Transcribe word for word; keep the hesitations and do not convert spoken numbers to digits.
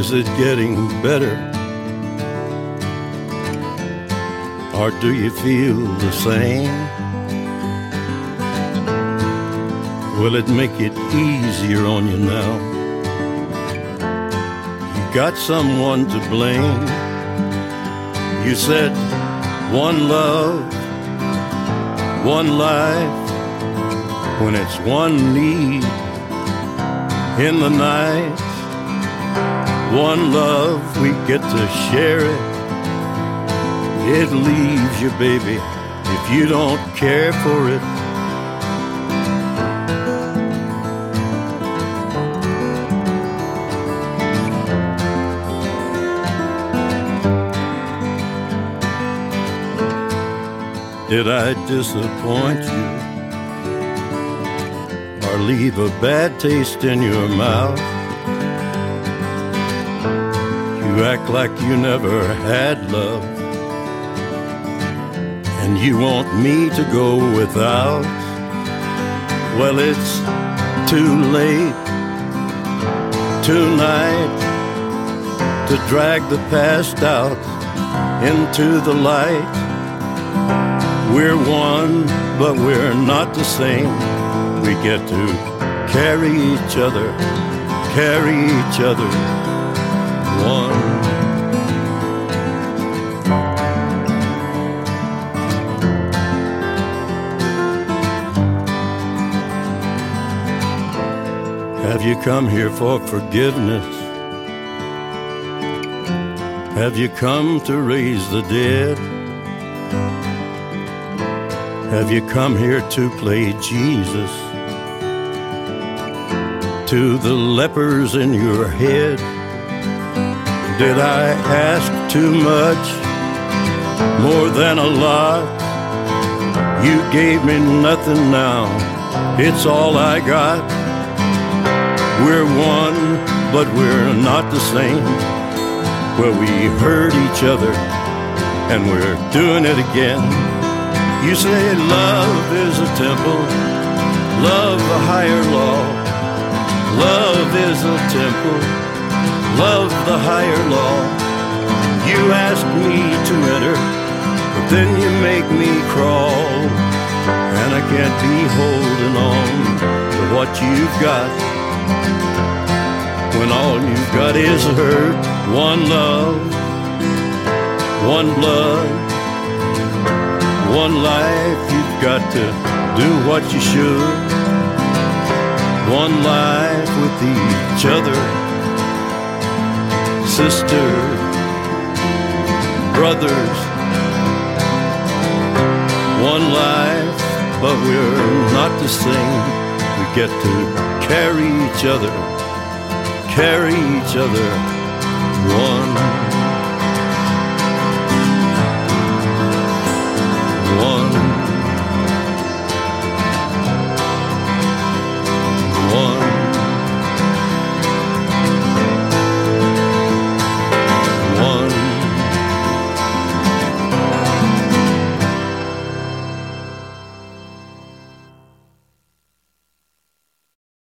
Is it getting better? Or do you feel the same? Will it make it easier on you now? You got someone to blame. You said one love, one life, when it's one need in the night. One love, we get to share it. It leaves you, baby, if you don't care for it. Did I disappoint you or leave a bad taste in your mouth? You act like you never had love, and you want me to go without. Well, it's too late tonight to drag the past out into the light. We're one, but we're not the same. We get to carry each other, carry each other, one. Have you come here for forgiveness? Have you come to raise the dead? Have you come here to play Jesus to the lepers in your head? Did I ask too much, more than a lot? You gave me nothing now, it's all I got. We're one, but we're not the same. Well, we hurt each other, and we're doing it again. You say love is a temple, love a higher law. Love is a temple, love the higher law. You ask me to enter, but then you make me crawl. And I can't be holding on to what you've got, when all you've got is hurt. One love, one blood, one life. You've got to do what you should. One life with each other, sisters, brothers. One life, but we're not the same. We get to carry each other, carry each other, one.